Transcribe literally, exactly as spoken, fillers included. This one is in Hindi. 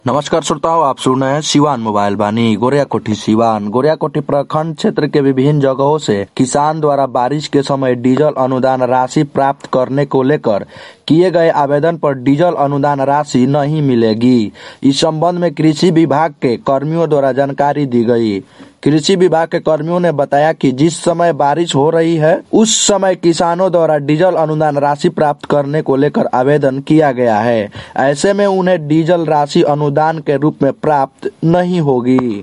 नमस्कार श्रोताओं, आप सुन रहे हैं सिवान मोबाइल वाणी। गोरियाकोठी सिवान गोरियाकोठी प्रखंड क्षेत्र के विभिन्न जगहों से किसान द्वारा बारिश के समय डीजल अनुदान राशि प्राप्त करने को लेकर किए गए आवेदन पर डीजल अनुदान राशि नहीं मिलेगी। इस संबंध में कृषि विभाग के कर्मियों द्वारा जानकारी दी गई। कृषि विभाग के कर्मियों ने बताया कि जिस समय बारिश हो रही है उस समय किसानों द्वारा डीजल अनुदान राशि प्राप्त करने को लेकर आवेदन किया गया है। ऐसे में उन्हें डीजल राशि अनुदान के रूप में प्राप्त नहीं होगी।